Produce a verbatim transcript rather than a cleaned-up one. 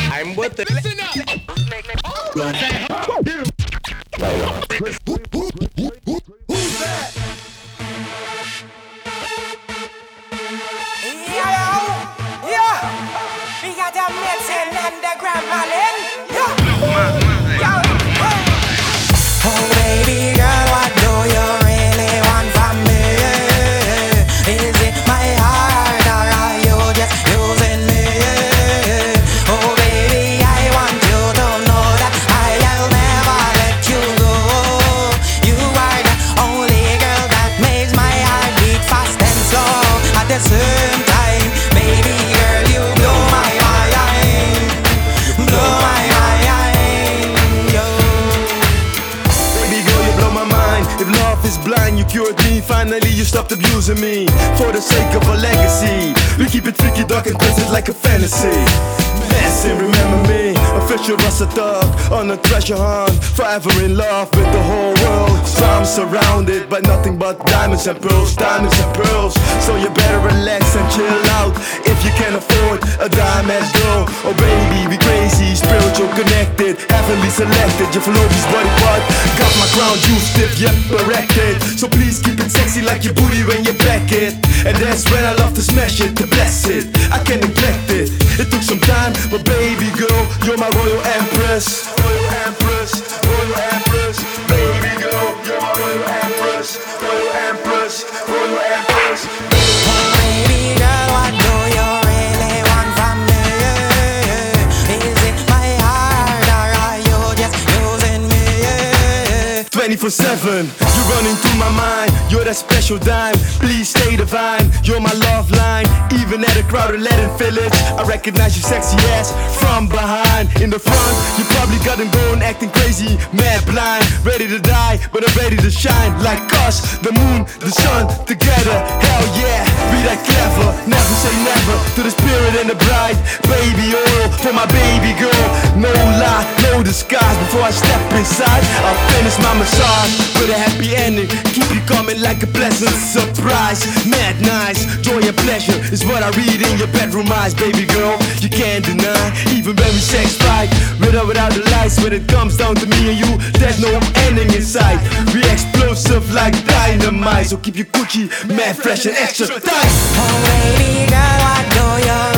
I'm worth it. Listen up. Who's that? Yeah, yeah. We got a mixing underground Malin. Yeah, yeah. Oh baby girl, what do you really want from me? Is it my heart or are you just using me? Oh baby, I want you to know that I'll never let you go. You are the only girl that makes my heart beat fast and slow at the same time. Baby girl, you blow my mind, blow my mind, yo. Baby girl, you blow my mind. If love is blind, you cured me. Finally, you stopped abusing me. For the sake of our legacy, we keep it freaky, dark and twisted like a fantasy. Listen, remember me, official Rasta thug on a treasure hunt, forever in love with the whole world. So I'm surrounded by nothing but diamonds and pearls, diamonds and pearls. So you better relax and chill out if you can afford a diamond girl. Oh baby, we crazy, spiritual connected, heavenly selected. Your Falobi's body part got my crown juice stiff, yep, erected. So please keep it sexy like your booty when you back it. And that's when I love to smash it, to bless it. I can't neglect it. It took some time, but baby girl, you're my royal empress. Royal empress, royal empress. Baby girl, you're my royal empress. Royal empress, royal empress. Baby girl, what do you really want from me? Is it my heart or are you just using me? twenty-four seven, you're running through my mind. You're that special dime, please stay divine. You're my love line, even at a crowded Latin village. I recognize you sexy ass from behind. In the front, you probably got them going acting crazy, mad blind, ready to die, but I'm ready to shine. Like us, the moon, the sun, together. Hell yeah, be that clever. Never say never to the spirit and the bride. Baby oil for my baby girl. No lie, no disguise. Before I step inside, I'll finish my massage with a happy ending. Keep you coming like a pleasant surprise. Mad nice, joy and pleasure is what I read in your bedroom eyes. Baby girl, you can't deny, even when we sex fight, with or without the lights. When it comes down to me and you, there's no ending in sight. We explosive like dynamite, so keep your coochie mad fresh and extra tight. Oh baby girl, what do you